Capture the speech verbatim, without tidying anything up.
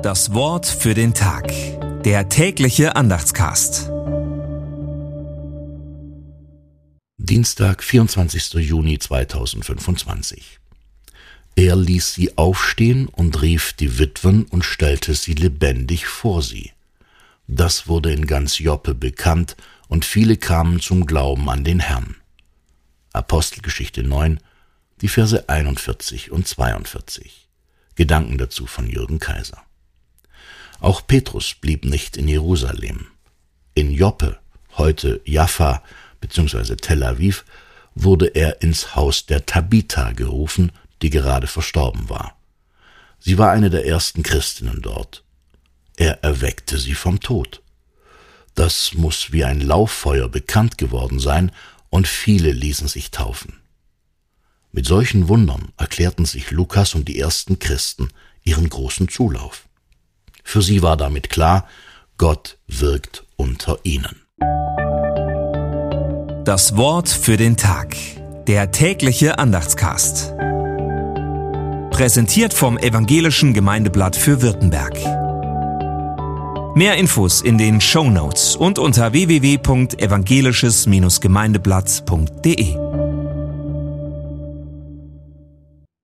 Das Wort für den Tag. Der tägliche Andachtscast. Dienstag, vierundzwanzigster Juni zweitausendfünfundzwanzig. Er ließ sie aufstehen und rief die Witwen und stellte sie lebendig vor sie. Das wurde in ganz Joppe bekannt, und viele kamen zum Glauben an den Herrn. Apostelgeschichte neun, die Verse einundvierzig und zweiundvierzig. Gedanken dazu von Jürgen Kaiser. Auch Petrus blieb nicht in Jerusalem. In Joppe, heute Jaffa bzw. Tel Aviv, wurde er ins Haus der Tabitha gerufen, die gerade verstorben war. Sie war eine der ersten Christinnen dort. Er erweckte sie vom Tod. Das muss wie ein Lauffeuer bekannt geworden sein, und viele ließen sich taufen. Mit solchen Wundern erklärten sich Lukas und die ersten Christen ihren großen Zulauf. Für sie war damit klar, Gott wirkt unter ihnen. Das Wort für den Tag. Der tägliche Andachtscast. Präsentiert vom Evangelischen Gemeindeblatt für Württemberg. Mehr Infos in den Shownotes und unter w w w punkt evangelisches Gemeindeblatt punkt de.